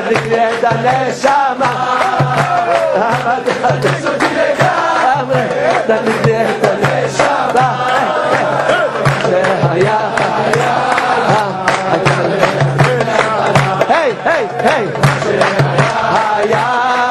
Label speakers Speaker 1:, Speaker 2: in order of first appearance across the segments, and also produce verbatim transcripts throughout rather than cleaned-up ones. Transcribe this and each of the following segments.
Speaker 1: תדליק לי את הנשמה, אבא תחדש אותי לגמרי, תדליק לי את הנשמה, שהיה היי היי היי היה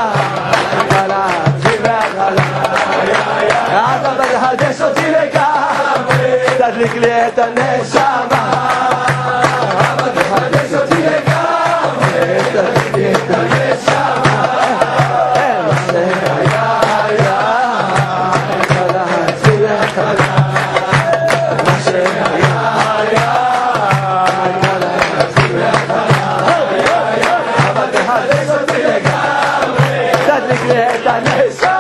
Speaker 1: אבא תחדש אותי לגמרי, תדליק לי את הנשמה, אבא תחדש אותי לגמרי, תדליק לי את הנשמה, מה שהיה היה קלטתי לך, מה שהיה היה קלטתי לך, אבא תחדש אותי לגמרי, תדליק לי את הנשמה,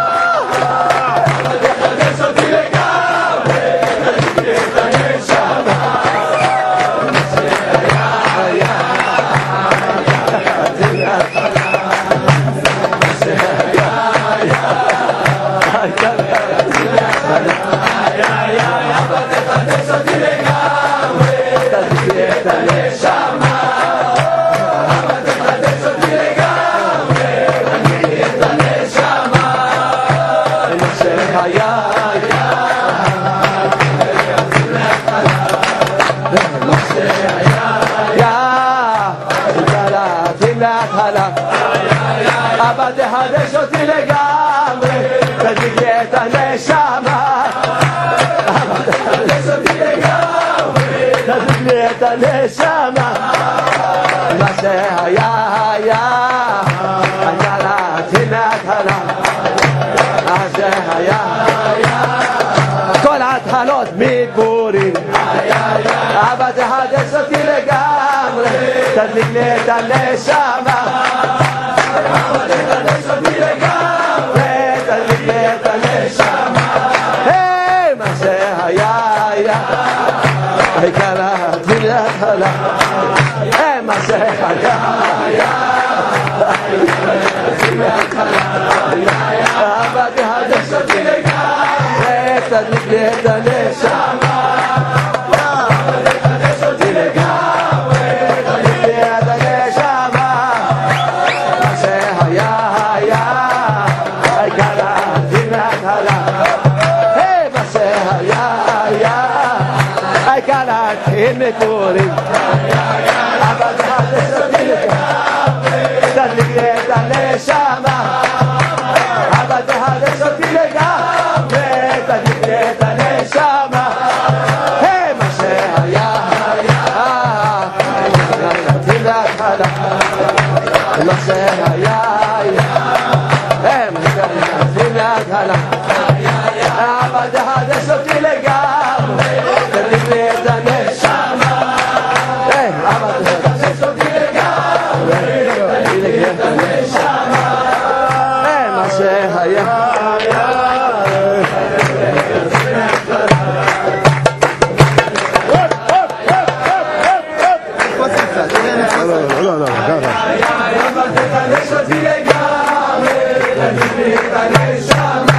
Speaker 1: אבא תחדש אותי לגמרי, תדליק לי את הנשמה, אבא תחדש אותי לגמרי, תדליק לי את הנשמה, מה שהיה היה, היה להתחיל מההתחלה, מה שהיה היה, כל ההתחלות מגבורים, אבא תחדש אותי לגמרי, תדליק לי את הנשמה, אבא תחדש אותי לגמרי, תדליק לי את הנשמה, היי, מה שהיה היה, קלטתי להתחלה, היי, מה שהיה היה, קלטתי להתחלה, אבא תחדש אותי לגמרי, תדליק לי את הנשמה, אבא תחדש אותי לגמרי, תדליק לי את הנשמה, מה שהיה היה, קלטתי להתחלה, היי, מה שהיה היה, קלטתי מקורים, אבא תחדש אותי לגמרי, תדליק לי את הנשמה, אבא תחדש אותי לגמרי, תדליק לי את הנשמה, היי, מה שהיה היה, קלטתי להתחלה, מה שהיה היה, היי, מה שקלטתי להתחלה, אבא תחדש אותי לגמרי, תדליק לי את הנשמה, היי, אבא תחדש אותי לגמרי, תדליק לי את הנשמה, היי, מה שהיה
Speaker 2: לא, לא, ככה.
Speaker 1: אבא תחדש אותי לגמרי, תדליק לי את הנשמה,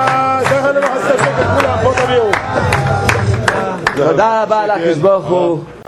Speaker 1: תודה רבה לקדוש ברוך הוא.